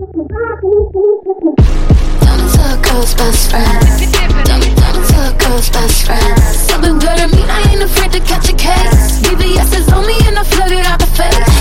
Turn into a girl's best friend. Turn into a girl's best friend. Something better mean I ain't afraid to catch a case. BBS is on me and I flooded out the face.